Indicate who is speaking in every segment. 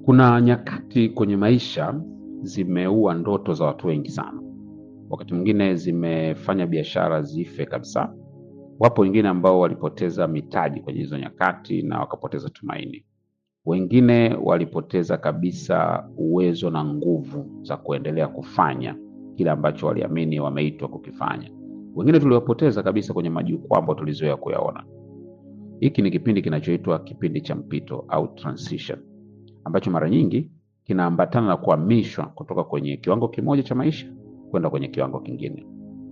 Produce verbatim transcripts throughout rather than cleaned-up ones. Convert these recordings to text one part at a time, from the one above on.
Speaker 1: Kuna nyakati kwenye maisha zimeua ndoto za watu wengi sana. Wakati mwingine zimefanya biashara zife kabisa. Wapo wengine ambao walipoteza mitaji kwenye hizo nyakati na wakapoteza tumaini. Wengine walipoteza kabisa uwezo na nguvu za kuendelea kufanya kile ambacho waliamini wameitwa kukifanya. Wengine tuliwapoteza kabisa kwenye majukwaa ambayo tulizoea kuyaona. Hiki ni kipindi kinachoitwa kipindi cha mpito au transition, ambacho mara nyingi kinaambatana na kuhamishwa kutoka kwenye kiwango kimoja cha maisha kwenda kwenye kiwango kingine.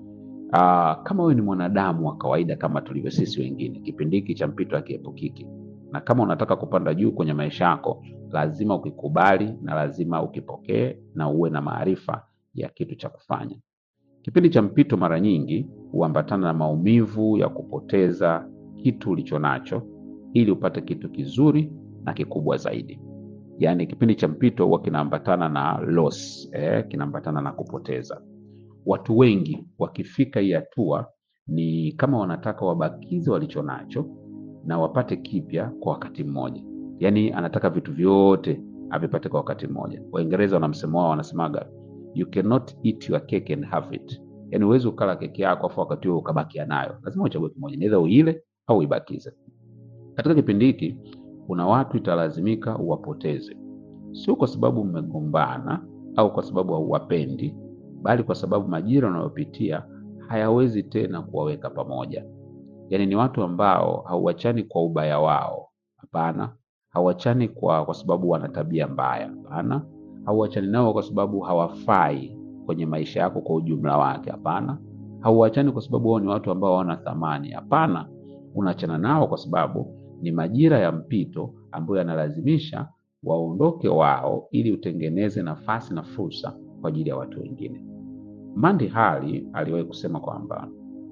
Speaker 1: Aa, kama wewe ni mwanadamu wa kawaida kama tulivyo sisi wengine, kipindi hiki cha mpito hakiepukiki. Na kama unataka kupanda juu kwenye maisha yako, lazima ukikubali na lazima ukipokee na uwe na maarifa ya kitu cha kufanya. Kipindi cha mpito mara nyingi huambatana na maumivu ya kupoteza kitu ulicho nacho ili upate kitu kizuri na kikubwa zaidi. Yaani kipindi cha mpito huwa kinaambatana na loss, eh, kinaambatana na kupoteza. Watu wengi wakifika hii hatua ni kama wanataka wabakize walicho nacho na wapate kipya kwa wakati mmoja. Yaani anataka vitu vyote avipate kwa wakati mmoja. Waingereza wana msemo wao, wanasemaga you cannot eat your cake and have it. Yaani huwezi ukala keki yako afu wakati huo ukabakia nayo. Lazima uchague kimoja, either uile au uibakize. Katika kipindi hiki kuna watu italazimika uwapoteze. Sio kwa sababu mmegombana au kwa sababu hauwapendi, bali kwa sababu majira unayopitia hayawezi tena kuwaweka pamoja. Yaani ni watu ambao hauachani kwa ubaya wao. Hapana. Hauachani kwa kwa sababu wana tabia mbaya. Hapana. Hauachani nao kwa sababu hawafai kwenye maisha yako kwa ujumla wake. Hapana. Hauachani kwa sababu wao ni watu ambao hawana thamani. Hapana. Unaachana nao kwa sababu ni majira ya mpito ambayo yanalazimisha waondoke wao ili utengeneze nafasi na fursa kwa ajili ya watu wengine. Mandy Hale aliwahi kusema kwamba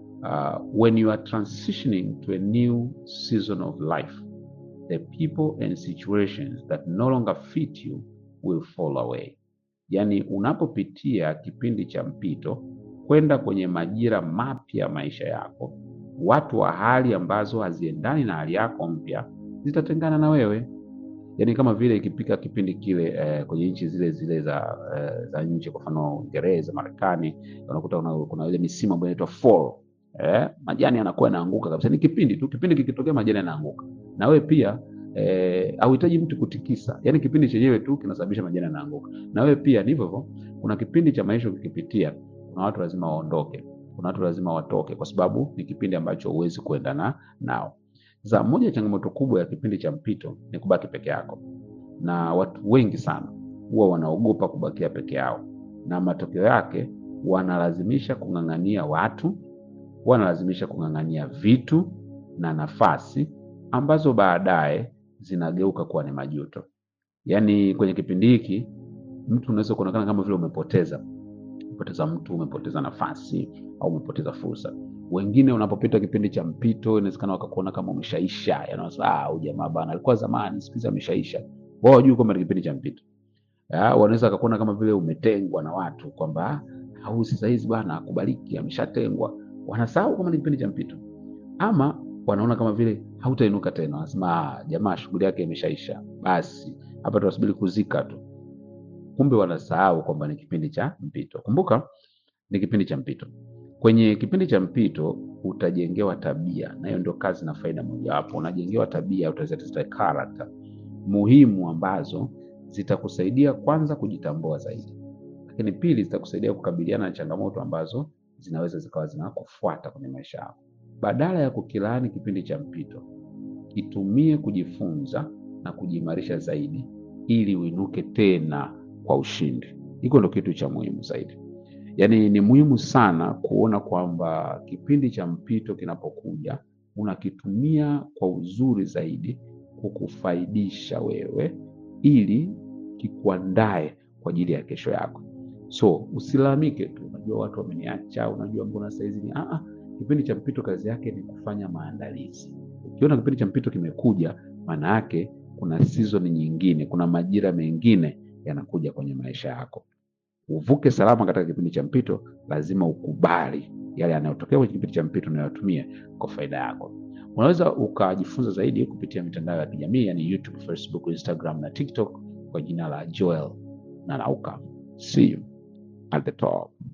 Speaker 1: uh, when you are transitioning to a new season of life, the people and situations that no longer fit you will fall away. Yaani unapopitia kipindi cha mpito kwenda kwenye majira mapya ya maisha yako, watu wa hali ambazo haziendani na hali yako mpya zitatengana na wewe. Yaani kama vile ikipika kipindi kile eh, kwenye nchi zile zile za eh, za nje, kwa mfano Uingereza, Marekani, unakuta kuna, kuna ile misimu ambayo inaitwa fall. Eh, majani yanakuwa yanaanguka kabisa. Ni kipindi tu, kipindi kikitokea majani yanaanguka. Na wewe pia eh, hauhitaji mtu kutikisa. Yaani kipindi chenyewe tu kinasababisha majani yanaanguka. Na wewe pia ni hivyo hivyo. Kuna kipindi cha maisha ukikipitia, kuna watu lazima waondoke. Kuna watu lazima watoke kwa sababu ni kipindi ambacho huwezi kuendana nao. Za moja ya changamoto kubwa ya kipindi cha mpito ni kubaki peke yako. Na watu wengi sana huwa wanaogopa kubakia peke yao. Na matokeo yake wanalazimisha kung'ang'ania watu, wanalazimisha kung'ang'ania vitu na nafasi ambazo baadaye zinageuka kuwa ni majuto. Yaani kwenye kipindi hiki mtu unaweza kuonekana kama vile umepoteza. Umepoteza mtu, umepoteza nafasi au umepoteza fursa. Wengine unapopita kipindi cha mpito inawezekana wakakuona kama umeshaisha. Yaani wanasema ah, huyu jamaa bana alikuwa zamani, siku hizi ameshaisha. Wao hawajui kwamba ni kipindi cha mpito. Ya, wanaweza wakakuona kama vile umetengwa na watu, kwamba au sasa hizi bana akubaliki, ameshatengwa. Wanasahau kama ni kipindi cha mpito. Ama wanaona kama vile hautainuka tena. Wanasema ah, jamaa shughuli yake imeshaisha. Basi hapa tunasubiri kuzika tu. Kumbe wanasahau kwamba ni kipindi cha mpito. Kumbuka ni kipindi cha mpito. Kwenye kipindi cha mpito utajengewa tabia, na hiyo ndio kazi na faida moja hapo. Unajengewa tabia, utazeta character muhimu ambazo zitakusaidia kwanza kujitambua zaidi. Lakini pili zitakusaidia kukabiliana na changamoto ambazo zinaweza zikawa zinakufuata kwenye maisha yako. Badala ya kukilaani kipindi cha mpito, kitumie kujifunza na kujiimarisha zaidi ili uinuke tena kwa ushindi. Hiko ndio kitu cha muhimu zaidi. Yaani ni muhimu sana kuona kwamba kipindi cha mpito kinapokuja unakitumia kwa uzuri zaidi kukufaidisha wewe ili kikuandae kwa ajili ya kesho yako. So usilalamike tu, unajua watu wameniacha, unajua mbona sasa hizi ni a a kipindi cha mpito kazi yake ni kufanya maandalizi. Ukiona kipindi cha mpito kimekuja, maana yake kuna season nyingine, kuna majira mengine yanakuja kwenye maisha yako. Uvuke salama katika kipindi cha mpito, lazima ukubali yale yanayotokea kwenye kipindi cha mpito na uyatumie kwa faida yako. Unaweza ukajifunza zaidi kupitia mitandao ya kijamii, yani YouTube, Facebook, Instagram na TikTok kwa jina la Joel Nanauka. See you at the top.